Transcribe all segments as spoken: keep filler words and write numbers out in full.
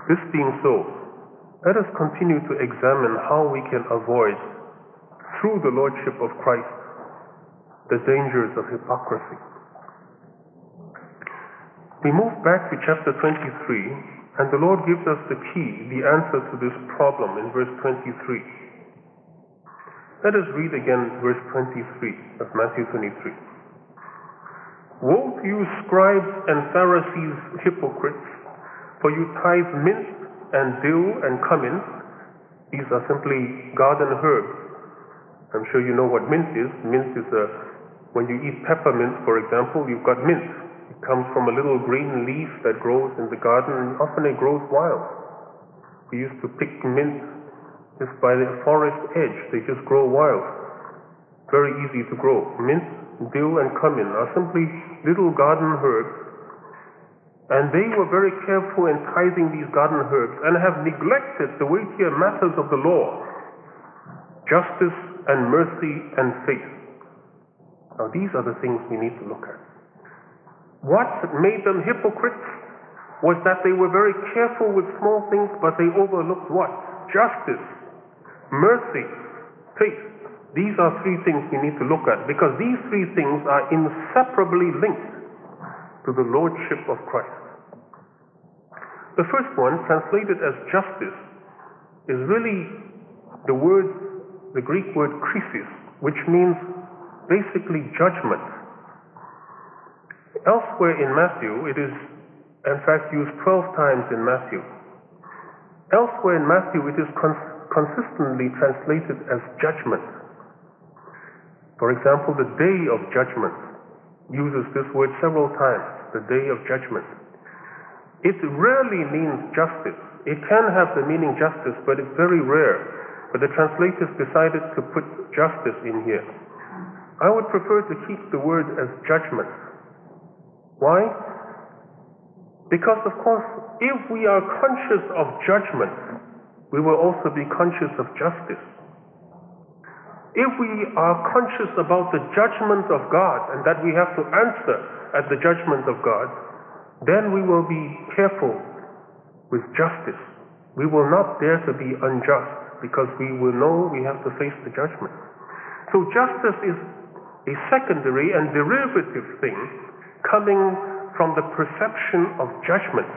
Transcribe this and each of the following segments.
This being so, let us continue to examine how we can avoid, through the Lordship of Christ, the dangers of hypocrisy. We move back to chapter twenty-three, and the Lord gives us the key, the answer to this problem in verse twenty-three. Let us read again verse twenty-three of Matthew twenty-three. Woe to you, scribes and Pharisees, hypocrites, for you tithe mint and dill and cumin. These are simply garden herbs. I'm sure you know what mint is. Mint is a, when you eat peppermint, for example, you've got mint. It comes from a little green leaf that grows in the garden, and often it grows wild. We used to pick mint just by the forest edge. They just grow wild. Very easy to grow. Mint, dill, and cumin are simply little garden herbs. And they were very careful in tithing these garden herbs and have neglected the weightier matters of the law, justice and mercy and faith. Now these are the things we need to look at. What made them hypocrites was that they were very careful with small things, but they overlooked what? Justice, mercy, faith. These are three things we need to look at, because these three things are inseparably linked to the Lordship of Christ. The first one, translated as justice, is really the word, the Greek word krisis, which means basically judgment. Elsewhere in Matthew, it is in fact used twelve times in Matthew. Elsewhere in Matthew, it is cons- consistently translated as judgment. For example, the day of judgment uses this word several times, the day of judgment. It rarely means justice. It can have the meaning justice, but it's very rare. But the translators decided to put justice in here. I would prefer to keep the word as judgment. Why? Because, of course, if we are conscious of judgment, we will also be conscious of justice. If we are conscious about the judgment of God and that we have to answer at the judgment of God, then we will be careful with justice. We will not dare to be unjust because we will know we have to face the judgment. So justice is a secondary and derivative thing coming from the perception of judgment.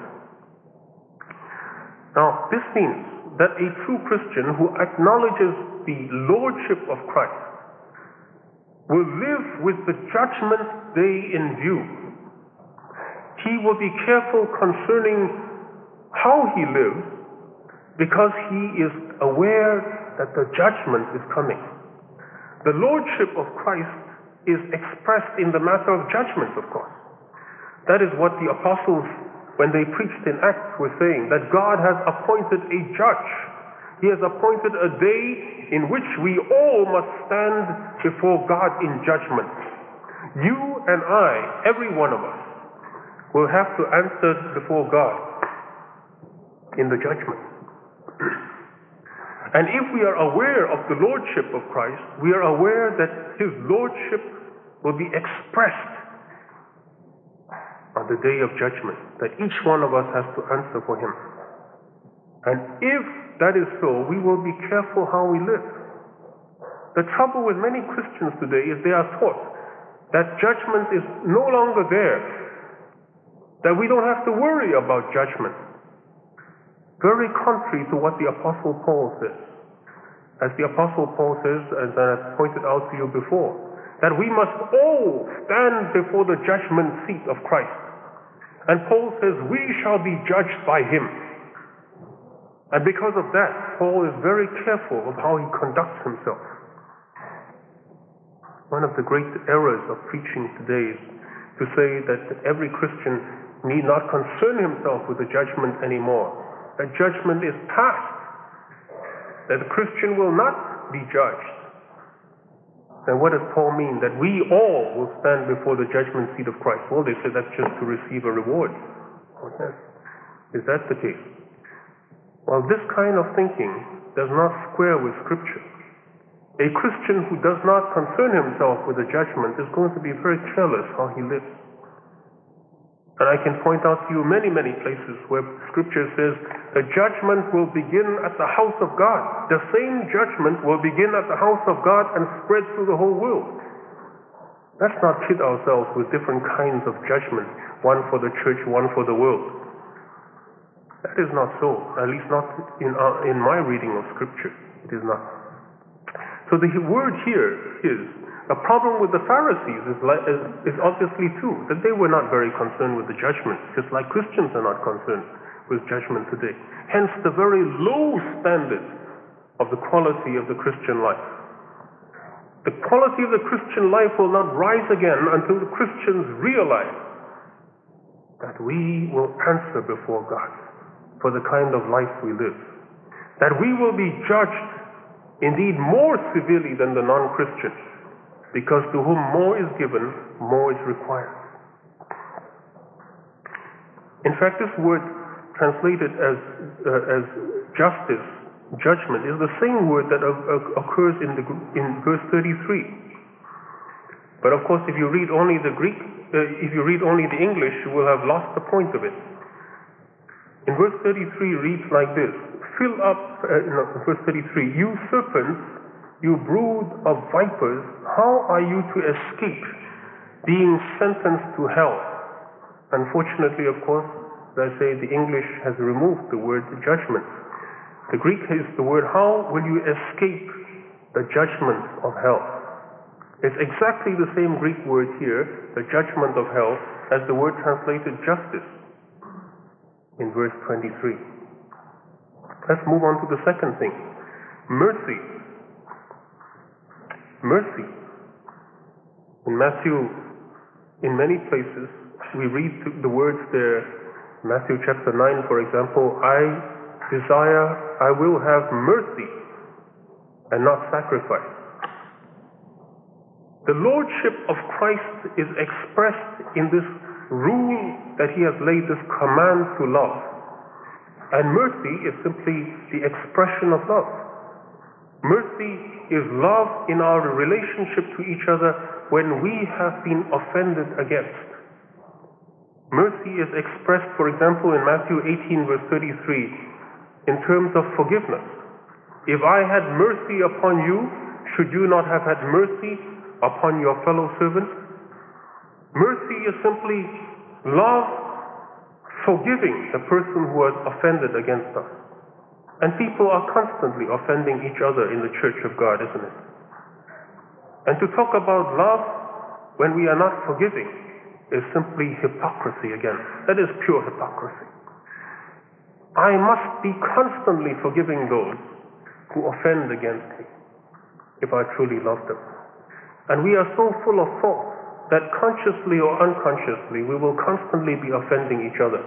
Now, this means that a true Christian who acknowledges the Lordship of Christ will live with the judgment day in view. He will be careful concerning how he lives because he is aware that the judgment is coming. The Lordship of Christ is expressed in the matter of judgment, of course. That is what the apostles, when they preached in Acts, were saying, that God has appointed a judge. He has appointed a day in which we all must stand before God in judgment. You and I, every one of us, will have to answer before God in the judgment. And if we are aware of the Lordship of Christ, we are aware that His Lordship will be expressed on the day of judgment, that each one of us has to answer for Him. And if that is so, we will be careful how we live. The trouble with many Christians today is they are taught that judgment is no longer there, that we don't have to worry about judgment. Very contrary to what the Apostle Paul says. As the Apostle Paul says, as I have pointed out to you before, that we must all stand before the judgment seat of Christ. And Paul says, we shall be judged by Him. And because of that, Paul is very careful of how he conducts himself. One of the great errors of preaching today is to say that every Christian need not concern himself with the judgment anymore. That judgment is past. That the Christian will not be judged. Then what does Paul mean? That we all will stand before the judgment seat of Christ. Well, they say that's just to receive a reward. Okay. Is that the case? Well, this kind of thinking does not square with Scripture. A Christian who does not concern himself with the judgment is going to be very careless how he lives. And I can point out to you many, many places where Scripture says the judgment will begin at the house of God. The same judgment will begin at the house of God and spread through the whole world. Let's not kid ourselves with different kinds of judgment, one for the church, one for the world. That is not so, at least not in, our, in my reading of Scripture. It is not. So the word here is, a problem with the Pharisees is, like, is, is obviously true, that they were not very concerned with the judgment, just like Christians are not concerned with judgment today. Hence the very low standard of the quality of the Christian life. The quality of the Christian life will not rise again until the Christians realize that we will answer before God for the kind of life we live. That we will be judged indeed more severely than the non-Christians, because to whom more is given, more is required. In fact, this word translated as uh, as justice, judgment, is the same word that uh, occurs in the in verse thirty-three. But of course, if you read only the Greek, uh, if you read only the English, you will have lost the point of it. In verse thirty-three reads like this: Fill up, uh, no, verse thirty-three, you serpents, you brood of vipers, how are you to escape being sentenced to hell? Unfortunately, of course, as I say, the English has removed the word judgment. The Greek is the word, how will you escape the judgment of hell? It's exactly the same Greek word here, the judgment of hell, as the word translated justice in verse twenty-three. Let's move on to the second thing. Mercy. Mercy. In Matthew, in many places, we read the words there, Matthew chapter nine, for example, I desire, I will have mercy and not sacrifice. The Lordship of Christ is expressed in this rule that He has laid, this command to love. And mercy is simply the expression of love. Mercy is love in our relationship to each other when we have been offended against. Mercy is expressed, for example, in Matthew eighteen, verse thirty-three, in terms of forgiveness. If I had mercy upon you, should you not have had mercy upon your fellow servants? Mercy is simply love forgiving the person who has offended against us. And people are constantly offending each other in the church of God, isn't it? And to talk about love when we are not forgiving is simply hypocrisy again. That is pure hypocrisy. I must be constantly forgiving those who offend against me if I truly love them. And we are so full of faults that consciously or unconsciously we will constantly be offending each other.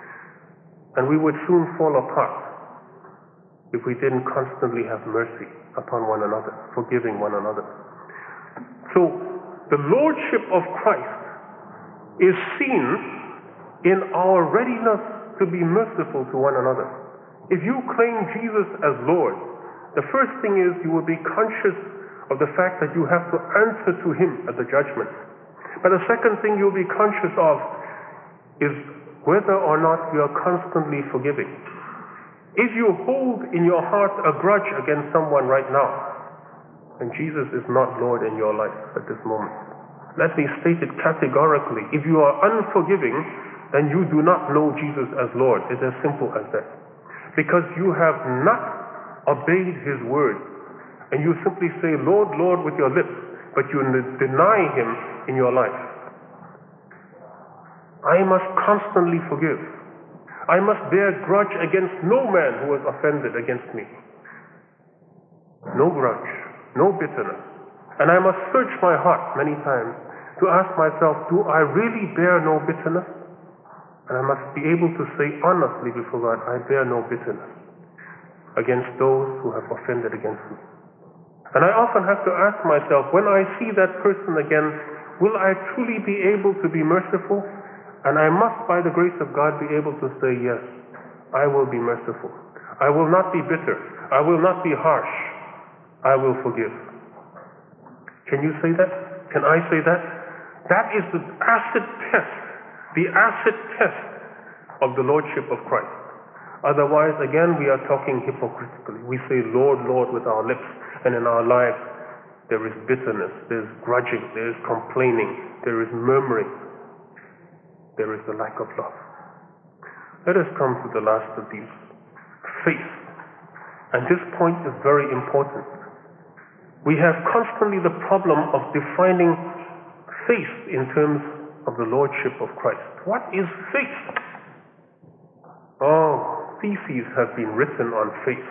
And we would soon fall apart if we didn't constantly have mercy upon one another, forgiving one another. So, the Lordship of Christ is seen in our readiness to be merciful to one another. If you claim Jesus as Lord, the first thing is you will be conscious of the fact that you have to answer to Him at the judgment. But the second thing you'll be conscious of is whether or not you are constantly forgiving. If you hold in your heart a grudge against someone right now, and Jesus is not Lord in your life at this moment, let me state it categorically. If you are unforgiving, then you do not know Jesus as Lord. It's as simple as that. Because you have not obeyed His word. And you simply say, Lord, Lord, with your lips, but you deny Him in your life. I must constantly forgive. I must bear grudge against no man who has offended against me. No grudge, no bitterness. And I must search my heart many times to ask myself, do I really bear no bitterness? And I must be able to say honestly before God, I bear no bitterness against those who have offended against me. And I often have to ask myself, when I see that person again, will I truly be able to be merciful? And I must, by the grace of God, be able to say, yes, I will be merciful. I will not be bitter. I will not be harsh. I will forgive. Can you say that? Can I say that? That is the acid test, the acid test of the Lordship of Christ. Otherwise, again, we are talking hypocritically. We say, Lord, Lord, with our lips, and in our lives there is bitterness, there is grudging, there is complaining, there is murmuring, there is the lack of love. Let us come to the last of these, faith. And this point is very important. We have constantly the problem of defining faith in terms of the Lordship of Christ. What is faith? Oh, theses have been written on faith.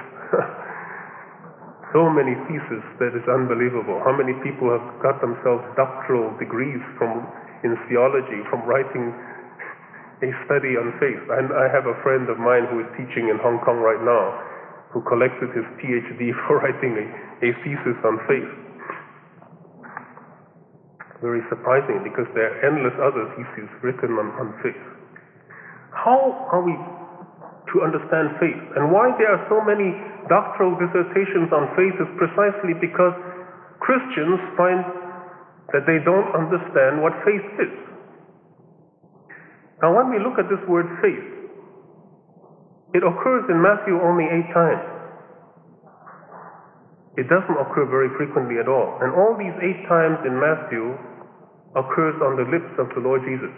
So many theses that is unbelievable. How many people have got themselves doctoral degrees from in theology from writing a study on faith? And I have a friend of mine who is teaching in Hong Kong right now, who collected his P H D for writing a, a thesis on faith. Very surprising, because there are endless other theses written on, on faith. How are we to understand faith? And why there are so many doctoral dissertations on faith is precisely because Christians find that they don't understand what faith is. Now, when we look at this word faith, it occurs in Matthew only eight times. It doesn't occur very frequently at all. And all these eight times in Matthew occurs on the lips of the Lord Jesus.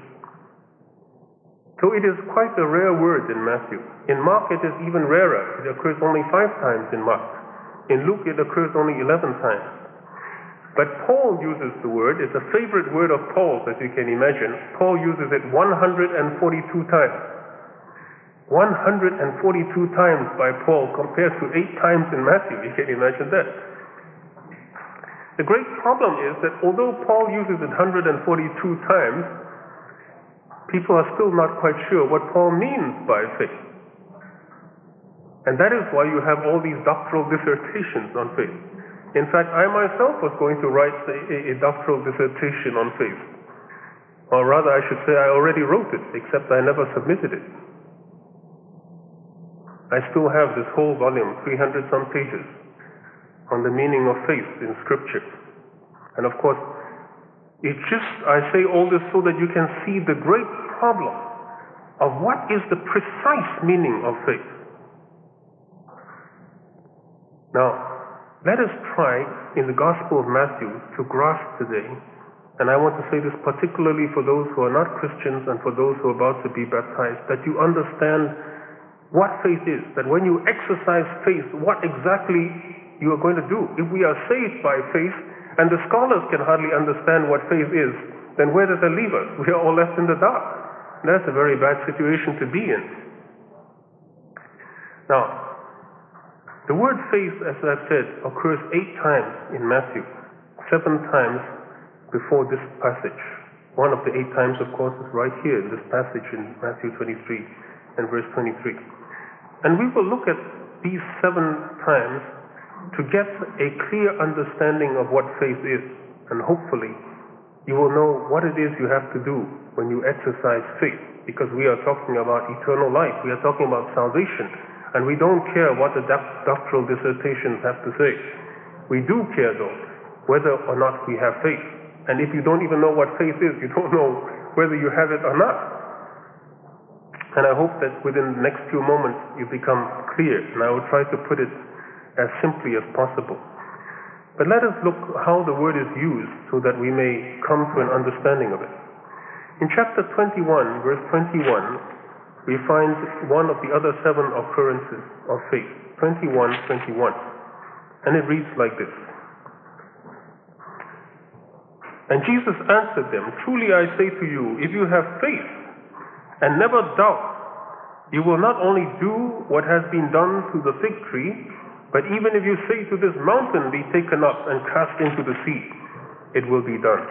So it is quite a rare word in Matthew. In Mark it is even rarer. It occurs only five times in Mark. In Luke it occurs only eleven times. But Paul uses the word. It's a favorite word of Paul's, as you can imagine. Paul uses it one hundred forty-two times. one hundred forty-two times by Paul compared to eight times in Matthew. You can imagine that. The great problem is that although Paul uses it one hundred forty-two times, people are still not quite sure what Paul means by faith. And that is why you have all these doctoral dissertations on faith. In fact, I myself was going to write a, a doctoral dissertation on faith. Or rather, I should say I already wrote it, except I never submitted it. I still have this whole volume, three hundred some pages, on the meaning of faith in Scripture. And of course, it's just, I say all this so that you can see the great problem of what is the precise meaning of faith. Now, let us try in the Gospel of Matthew to grasp today, and I want to say this particularly for those who are not Christians and for those who are about to be baptized, that you understand what faith is, that when you exercise faith, what exactly you are going to do. If we are saved by faith, and the scholars can hardly understand what faith is, then where does that leave us? We are all left in the dark. And that's a very bad situation to be in. Now, the word faith, as I've said, occurs eight times in Matthew, seven times before this passage. One of the eight times, of course, is right here in this passage in Matthew twenty-three and verse twenty-three. And we will look at these seven times to get a clear understanding of what faith is. And hopefully, you will know what it is you have to do when you exercise faith. Because we are talking about eternal life. We are talking about salvation. And we don't care what the doctoral dissertations have to say. We do care, though, whether or not we have faith. And if you don't even know what faith is, you don't know whether you have it or not. And I hope that within the next few moments you become clear. And I will try to put it as simply as possible. But let us look how the word is used so that we may come to an understanding of it. In chapter twenty-one, verse twenty-one, we find one of the other seven occurrences of faith. twenty-one, twenty-one. And it reads like this. And Jesus answered them, "Truly I say to you, if you have faith and never doubt, you will not only do what has been done to the fig tree, but even if you say to this mountain, be taken up and cast into the sea, it will be done."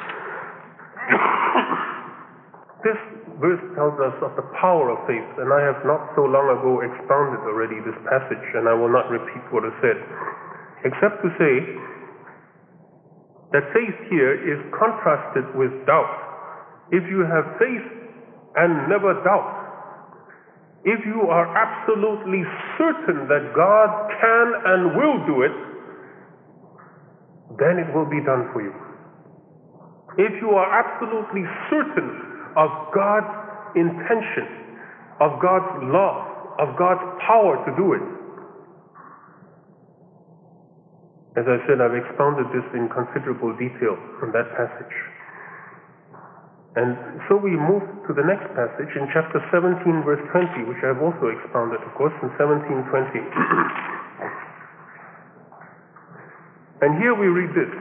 This verse tells us of the power of faith, and I have not so long ago expounded already this passage, and I will not repeat what is said, except to say that faith here is contrasted with doubt. If you have faith and never doubt, if you are absolutely certain that God can and will do it, then it will be done for you. If you are absolutely certain of God's intention, of God's love, of God's power to do it. As I said, I've expounded this in considerable detail from that passage. And so we move to the next passage in chapter seventeen, verse twenty, which I've also expounded, of course, in seventeen twenty. And here we read this.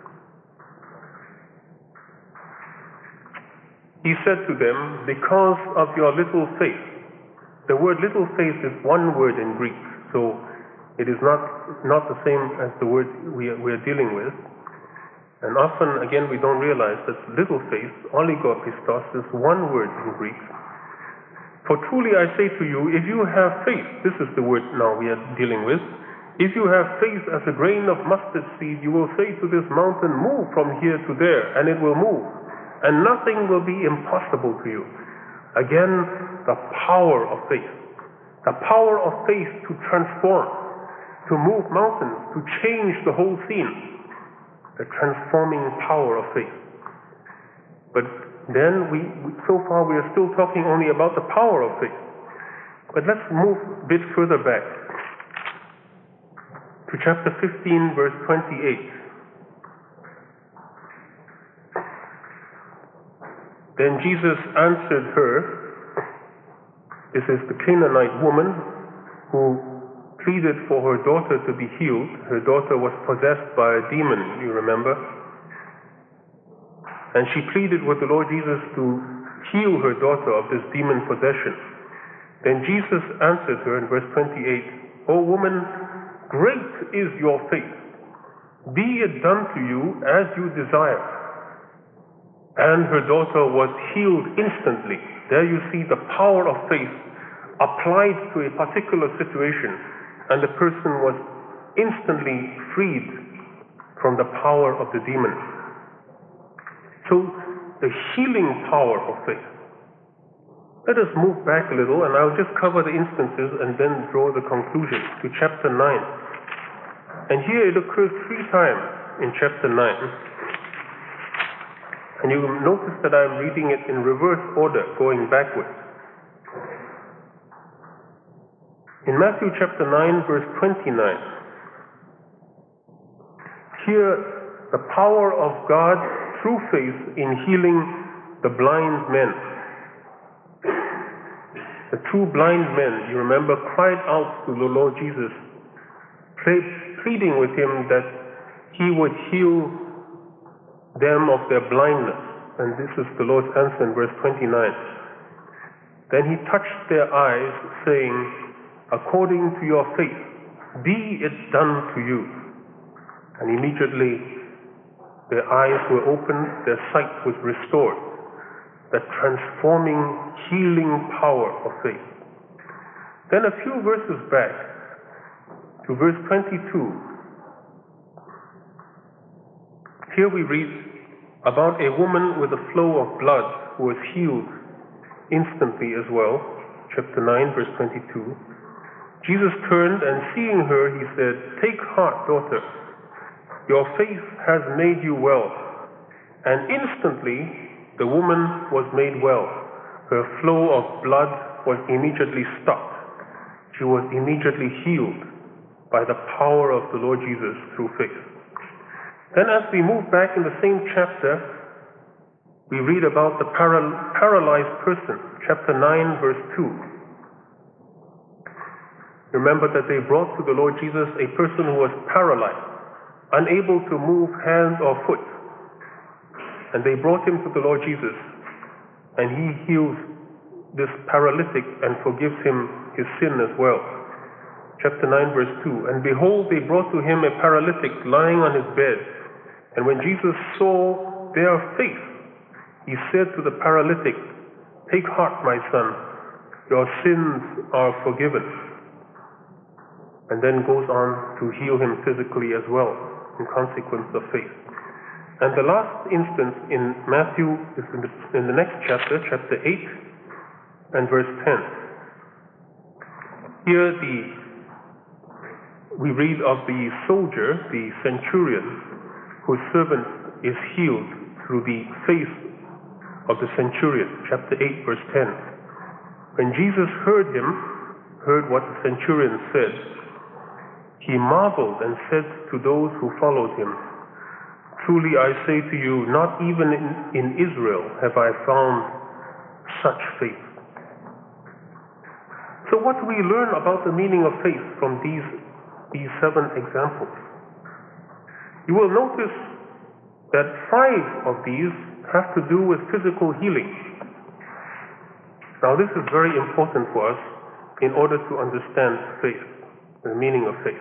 He said to them, because of your little faith. The word little faith is one word in Greek, so it is not, not the same as the word we are, we are dealing with. And often, again, we don't realize that little faith, oligopistos, is one word in Greek. For truly I say to you, if you have faith, this is the word now we are dealing with, if you have faith as a grain of mustard seed, you will say to this mountain, move from here to there, and it will move, and nothing will be impossible to you. Again, the power of faith. The power of faith to transform, to move mountains, to change the whole scene. The transforming power of faith. But then, we, we so far we are still talking only about the power of faith. But let's move a bit further back to chapter fifteen, verse twenty-eight. Then Jesus answered her, this is the Canaanite woman who pleaded for her daughter to be healed. Her daughter was possessed by a demon, you remember. And she pleaded with the Lord Jesus to heal her daughter of this demon possession. Then Jesus answered her in verse twenty-eight, O woman, great is your faith. Be it done to you as you desire. And her daughter was healed instantly. There you see the power of faith applied to a particular situation. And the person was instantly freed from the power of the demon. So, the healing power of faith. Let us move back a little, and I'll just cover the instances and then draw the conclusion to chapter nine. And here it occurs three times in chapter nine. And you will notice that I'm reading it in reverse order, going backwards. In Matthew chapter nine, verse twenty-nine, here the power of God through faith in healing the blind men. The two blind men, you remember, cried out to the Lord Jesus, pleading with him that he would heal them of their blindness. And this is the Lord's answer in verse twenty-nine. Then he touched their eyes, saying, according to your faith, be it done to you. And immediately their eyes were opened, their sight was restored. The transforming, healing power of faith. Then a few verses back to verse twenty-two. Here we read about a woman with a flow of blood who was healed instantly as well. Chapter nine, verse twenty-two. Jesus turned, and seeing her, he said, take heart, daughter, your faith has made you well. And instantly the woman was made well. Her flow of blood was immediately stopped. She was immediately healed by the power of the Lord Jesus through faith. Then as we move back in the same chapter, we read about the paral- paralyzed person, chapter nine, verse two. Remember that they brought to the Lord Jesus a person who was paralyzed, unable to move hand or foot. And they brought him to the Lord Jesus, and he heals this paralytic and forgives him his sin as well. Chapter nine, verse two. And behold, they brought to him a paralytic lying on his bed. And when Jesus saw their faith, he said to the paralytic, take heart, my son, your sins are forgiven. And then goes on to heal him physically as well, in consequence of faith. And the last instance in Matthew is in the, in the next chapter, chapter eight, and verse ten. Here the, we read of the soldier, the centurion, whose servant is healed through the faith of the centurion, chapter eight, verse ten. When Jesus heard him, heard what the centurion said, he marveled and said to those who followed him, "Truly I say to you, not even in, in Israel have I found such faith." So what do we learn about the meaning of faith from these, these seven examples? You will notice that five of these have to do with physical healing. Now this is very important for us in order to understand faith, the meaning of faith.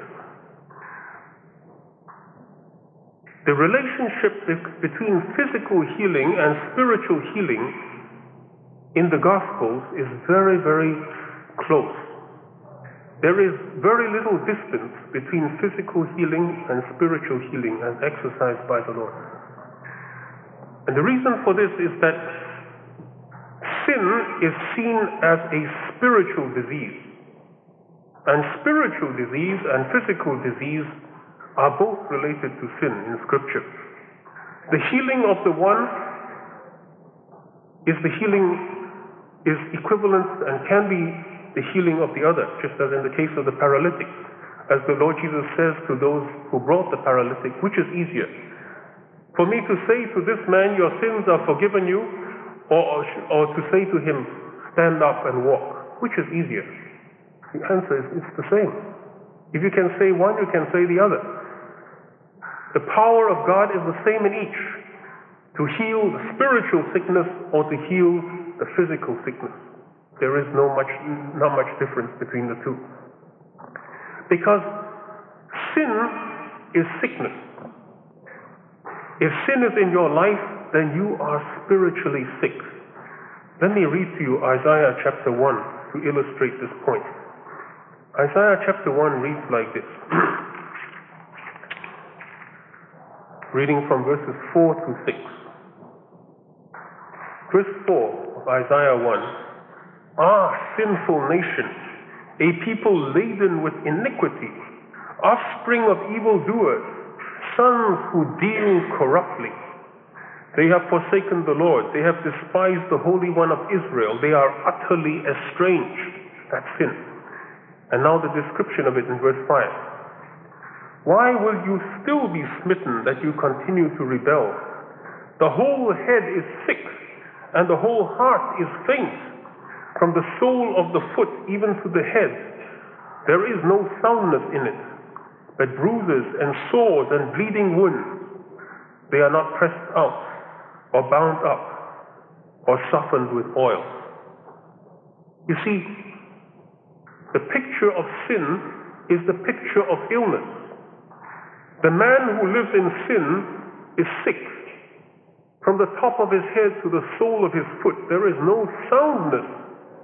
The relationship between physical healing and spiritual healing in the Gospels is very, very close. There is very little distance between physical healing and spiritual healing as exercised by the Lord. And the reason for this is that sin is seen as a spiritual disease. And spiritual disease and physical disease are both related to sin in Scripture. The healing of the one is the healing is equivalent and can be the healing of the other, just as in the case of the paralytic. As the Lord Jesus says to those who brought the paralytic, which is easier? For me to say to this man, your sins are forgiven you, or, or, or to say to him, stand up and walk? Which is easier? The answer is it's the same. If you can say one, you can say the other. The power of God is the same in each, to heal the spiritual sickness or to heal the physical sickness. There is no much, not much difference between the two. Because sin is sickness. If sin is in your life, then you are spiritually sick. Let me read to you Isaiah chapter one to illustrate this point. Isaiah chapter one reads like this. Reading from verses four to six. Verse four of Isaiah one. Ah, sinful nation, a people laden with iniquity, offspring of evildoers, sons who deal corruptly. They have forsaken the Lord. They have despised the Holy One of Israel. They are utterly estranged. That's sin. And now the description of it in verse five. Why will you still be smitten that you continue to rebel? The whole head is sick, and the whole heart is faint. From the sole of the foot even to the head, there is no soundness in it, but bruises and sores and bleeding wounds. They are not pressed out, or bound up, or softened with oil. You see, the picture of sin is the picture of illness. The man who lives in sin is sick. From the top of his head to the sole of his foot, there is no soundness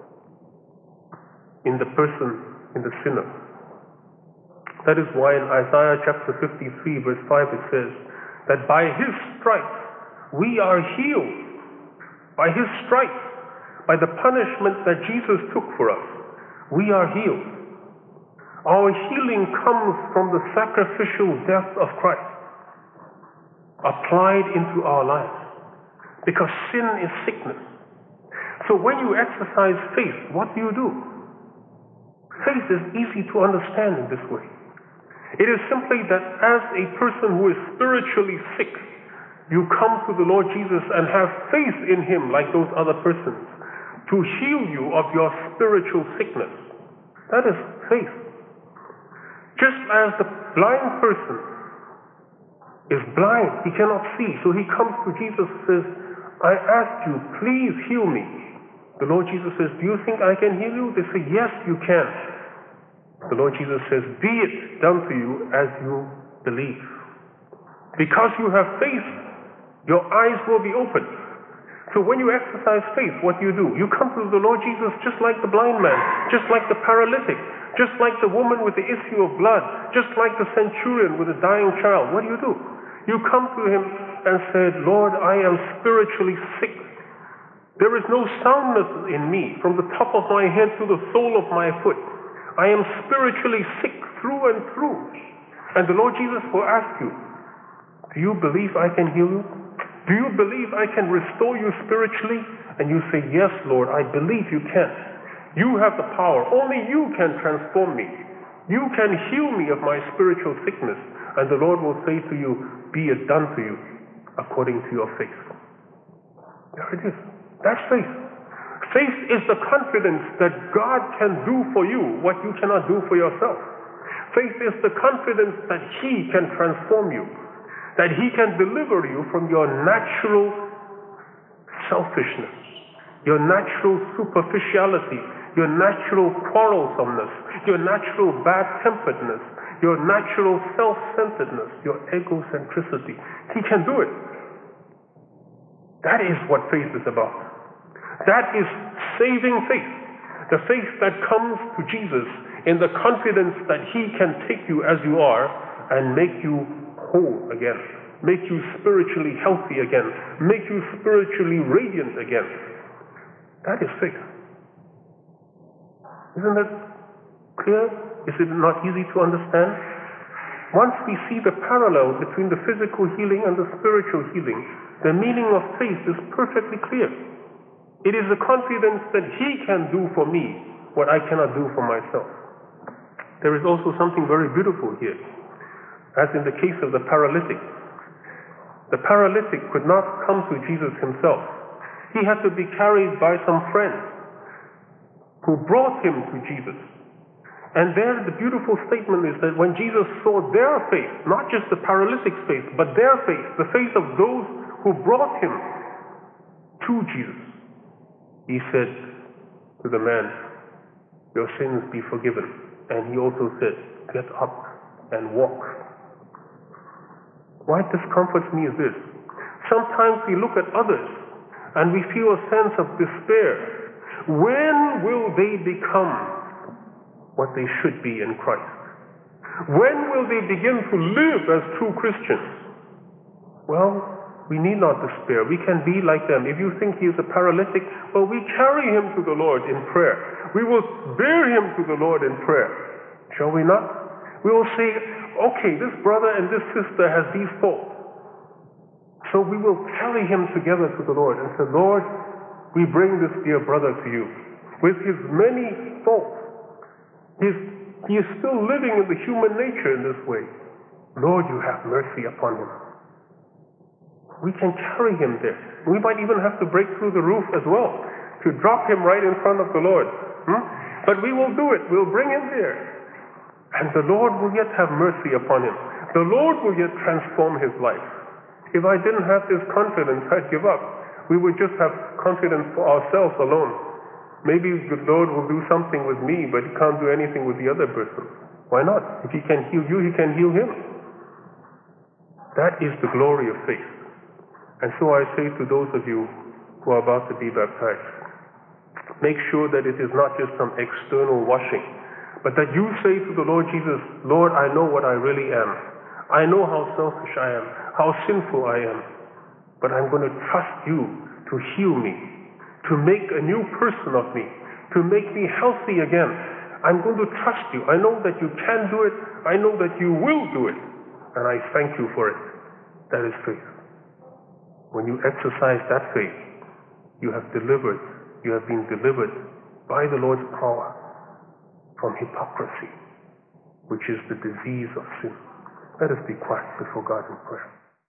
in the person, in the sinner. That is why in Isaiah chapter fifty-three verse five it says that by his stripes we are healed. By his stripes, by the punishment that Jesus took for us, we are healed. Our healing comes from the sacrificial death of Christ applied into our lives, because sin is sickness. So when you exercise faith, what do you do? Faith is easy to understand in this way. It is simply that as a person who is spiritually sick, you come to the Lord Jesus and have faith in him like those other persons to heal you of your spiritual sickness. That is faith. Just as the blind person is blind, he cannot see, so he comes to Jesus and says, I ask you, please heal me. The Lord Jesus says, do you think I can heal you? They say, yes, you can. The Lord Jesus says, be it done to you as you believe. Because you have faith, your eyes will be opened. So when you exercise faith, what do you do? You come to the Lord Jesus just like the blind man, just like the paralytic, just like the woman with the issue of blood, just like the centurion with a dying child. What do you do? You come to him and said, Lord, I am spiritually sick. There is no soundness in me from the top of my head to the sole of my foot. I am spiritually sick through and through. And the Lord Jesus will ask you, do you believe I can heal you? Do you believe I can restore you spiritually? And you say, yes, Lord, I believe you can. You have the power. Only you can transform me. You can heal me of my spiritual sickness. And the Lord will say to you, be it done to you according to your faith. There it is. That's faith. Faith is the confidence that God can do for you what you cannot do for yourself. Faith is the confidence that He can transform you, that He can deliver you from your natural selfishness, your natural superficiality, your natural quarrelsomeness, your natural bad-temperedness, your natural self-centeredness, your egocentricity. He can do it. That is what faith is about. That is saving faith. The faith that comes to Jesus in the confidence that He can take you as you are and make you whole again, make you spiritually healthy again, make you spiritually radiant again. That is faith. Isn't that clear? Is it not easy to understand? Once we see the parallel between the physical healing and the spiritual healing, the meaning of faith is perfectly clear. It is the confidence that He can do for me what I cannot do for myself. There is also something very beautiful here, as in the case of the paralytic. The paralytic could not come to Jesus himself. He had to be carried by some friends who brought him to Jesus. And there the beautiful statement is that when Jesus saw their faith, not just the paralytic's faith, but their faith, the faith of those who brought him to Jesus, He said to the man, your sins be forgiven. And He also said, get up and walk. Why this comforts me is this. Sometimes we look at others and we feel a sense of despair. When will they become what they should be in Christ? When will they begin to live as true Christians? Well, we need not despair. We can be like them. If you think he is a paralytic, well, we carry him to the Lord in prayer. We will bear him to the Lord in prayer. Shall we not? We will say, okay, this brother and this sister has these faults. So we will carry him together to the Lord and say, Lord, we bring this dear brother to you. With his many faults, his, he is still living in the human nature in this way. Lord, you have mercy upon him. We can carry him there. We might even have to break through the roof as well to drop him right in front of the Lord. Hmm? But we will do it. We'll bring him there. And the Lord will yet have mercy upon him. The Lord will yet transform his life. If I didn't have this confidence, I'd give up. We would just have confidence for ourselves alone. Maybe the Lord will do something with me, but He can't do anything with the other person. Why not? If He can heal you, He can heal him. That is the glory of faith. And so I say to those of you who are about to be baptized, make sure that it is not just some external washing, but that you say to the Lord Jesus, Lord, I know what I really am. I know how selfish I am, how sinful I am, but I'm going to trust you to heal me, to make a new person of me, to make me healthy again. I'm going to trust you. I know that you can do it. I know that you will do it. And I thank you for it. That is faith. When you exercise that faith, you have delivered, you have been delivered by the Lord's power from hypocrisy, which is the disease of sin. Let us be quiet before God in prayer.